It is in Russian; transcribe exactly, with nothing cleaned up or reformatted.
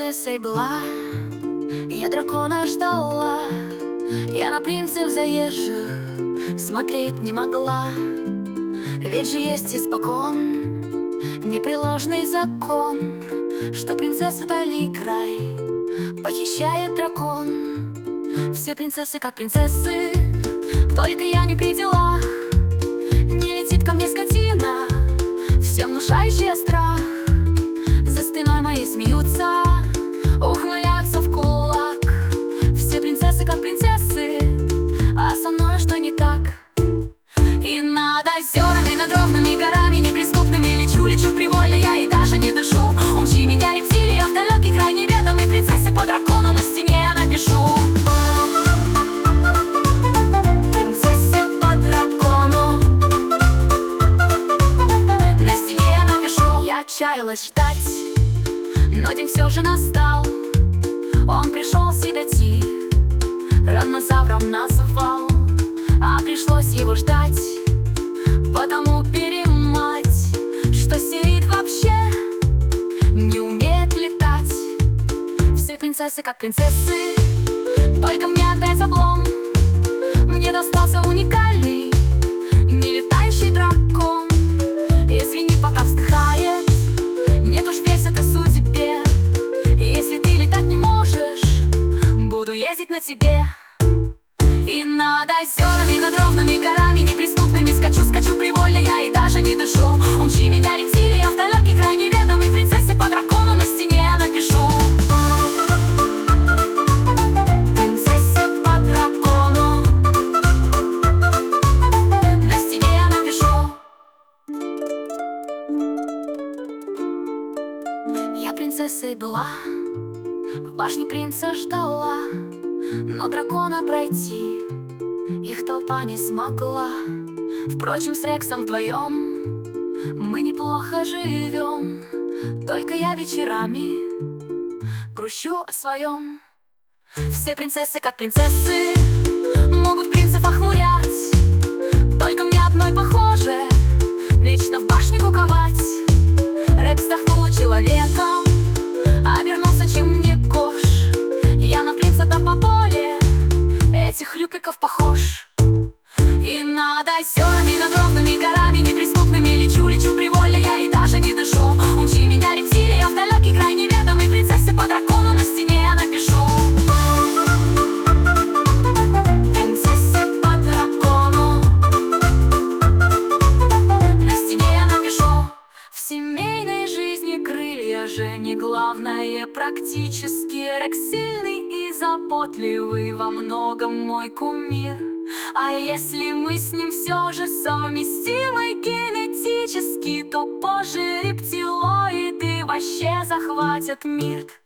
принцессой была, я дракона ждала. Я на принцев заезжих смотреть не могла. Ведь же есть испокон непреложный закон, что принцесса дали край похищает дракон. Все принцессы как принцессы, только я не при делах. Не летит ко мне скотина, всем внушающая страх. За спиной моей смеются, ухмыляются в кулак. Все принцессы как принцессы, а со мной что не так? И над озерами, над ровными горами неприступными лечу, лечу привольно я и даже не дышу. Умчи меня, рептилия, в далекий край неведомый, принцессе по дракону на стене я напишу. Принцессе по дракону на стене я напишу. Я отчаялась ждать, но день все же настал. Он пришел седати, раннозавром называл, а пришлось его ждать, потому перемать, что сидит вообще не умеет летать. Все принцессы как принцессы, только мне опять облом. Мне достался уникальный нелетающий дракон. Извини, пока вздыхает, нет уж весь это судьбе. Если ты летать не можешь, буду ездить на тебе. И над озерами, над ровными горами неприступными скачу, скачу привольно я и даже не дышу. Умчи меня, рептилия, в далекий край неведомый, принцессе по дракону на стене я напишу. Принцессе по дракону на стене я напишу. Я принцессой была, в башне принца ждала, но дракона пройти их толпа не смогла. Впрочем, с Рексом вдвоем мы неплохо живем. Только я вечерами грущу о своем. Все принцессы как принцессы могут принцев охмурять, только мне одной похоже вечно в башне куковать. Рекс вздохнул человеком, обернулся чем не кош. Я на принца-то по поле этих люпиков похож. И над озерами, над ровными горами неприступными лечу, лечу привольно я и даже не дышу. Умчи меня, рептилия, в далекий край неведомый, принцессе по дракону на стене я напишу. Принцессе по дракону на стене я напишу. В семейной жизни крылья же не главное практически. Рекс сильный и заботливый, во многом мой кумир. А если мы с ним все же совместимы генетически, то позже рептилоиды вообще захватят мир.